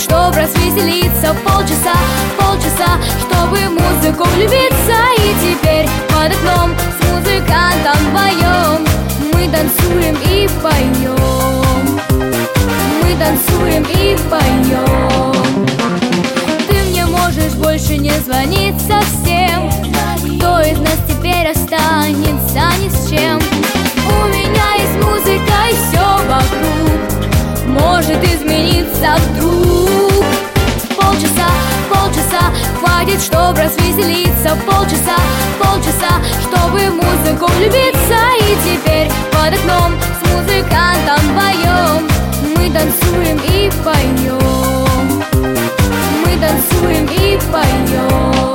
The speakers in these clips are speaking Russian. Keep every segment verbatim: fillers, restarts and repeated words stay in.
чтоб развеселиться. Полчаса, полчаса, чтобы музыку влюбиться. И теперь под окном с музыкантом вдвоем мы танцуем и поем. Мы танцуем и поем. Ты мне можешь больше не звонить совсем. Кто из нас теперь останется ни с чем? У меня есть музыка, и все вокруг может измениться вдруг. Полчаса, полчаса, хватит, чтоб развеселиться. Полчаса, полчаса, чтобы в музыку влюбиться. И теперь под окном с музыкантом вдвоем мы танцуем и поем. Мы танцуем и поем.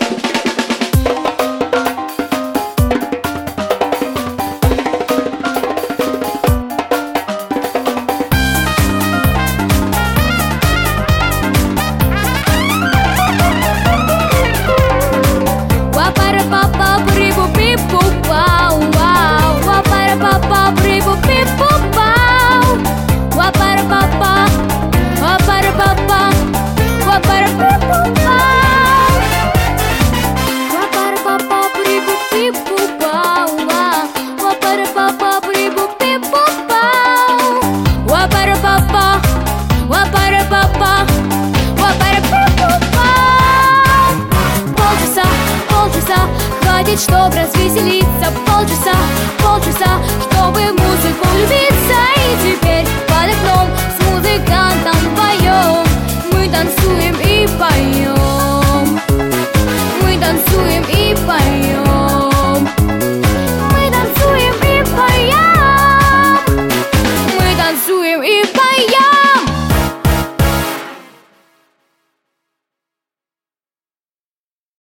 Хватит, чтоб развеселиться. Полчаса, полчаса, чтобы в музыку влюбиться. И теперь под окном с музыкантом вдвоем мы танцуем и поем. Мы танцуем и поем. Мы танцуем и поем. Мы танцуем и поем.